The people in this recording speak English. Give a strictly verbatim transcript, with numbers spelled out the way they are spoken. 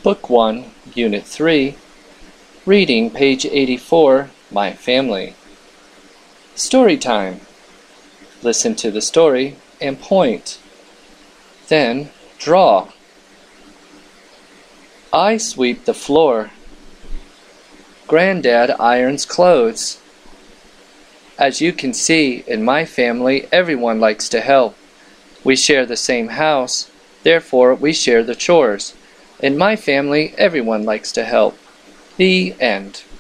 Book one, Unit three, Reading, page eighty-four, My Family. Story time. Listen to the story and point. Then draw. I sweep the floor. Granddad irons clothes. As you can see, in my family, everyone likes to help. We share the same house, therefore we share the chores. In my family, everyone likes to help. The end.